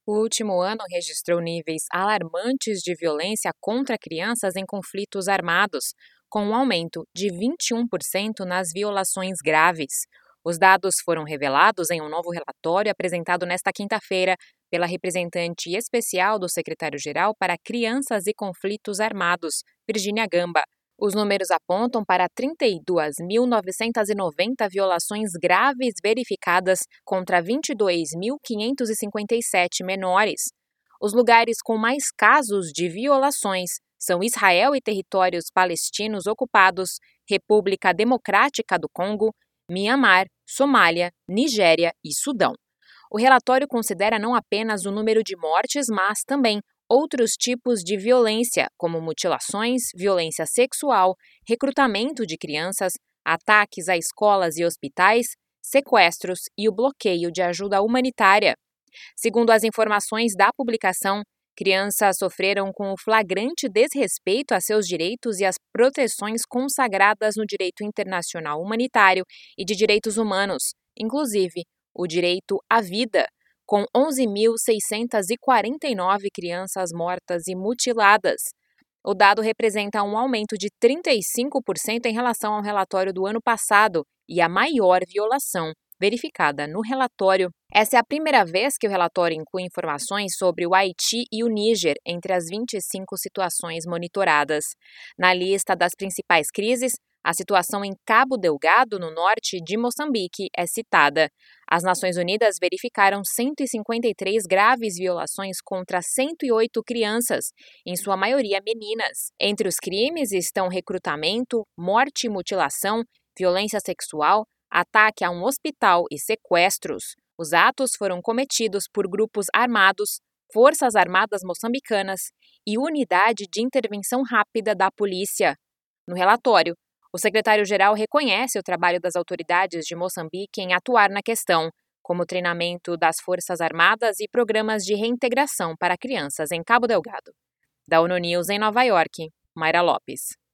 O último ano registrou níveis alarmantes de violência contra crianças em conflitos armados, com um aumento de 21% nas violações graves. Os dados foram revelados em um novo relatório apresentado nesta quinta-feira pela representante especial do secretário-geral para Crianças e Conflitos Armados, Virginia Gamba. Os números apontam para 32.990 violações graves verificadas contra 22.557 menores. Os lugares com mais casos de violações são Israel e territórios palestinos ocupados, República Democrática do Congo, Mianmar, Somália, Nigéria e Sudão. O relatório considera não apenas o número de mortes, mas também outros tipos de violência, como mutilações, violência sexual, recrutamento de crianças, ataques a escolas e hospitais, sequestros e o bloqueio de ajuda humanitária. Segundo as informações da publicação, crianças sofreram com o flagrante desrespeito a seus direitos e às proteções consagradas no direito internacional humanitário e de direitos humanos, inclusive o direito à vida, com 11.649 crianças mortas e mutiladas. O dado representa um aumento de 35% em relação ao relatório do ano passado e a maior violação verificada no relatório. Essa é a primeira vez que o relatório inclui informações sobre o Haiti e o Níger entre as 25 situações monitoradas. Na lista das principais crises, a situação em Cabo Delgado, no norte de Moçambique, é citada. As Nações Unidas verificaram 153 graves violações contra 108 crianças, em sua maioria meninas. Entre os crimes estão recrutamento, morte e mutilação, violência sexual, ataque a um hospital e sequestros. Os atos foram cometidos por grupos armados, Forças Armadas Moçambicanas e Unidade de Intervenção Rápida da Polícia. No relatório, o secretário-geral reconhece o trabalho das autoridades de Moçambique em atuar na questão, como o treinamento das Forças Armadas e programas de reintegração para crianças em Cabo Delgado. Da ONU News em Nova York, Mayra Lopes.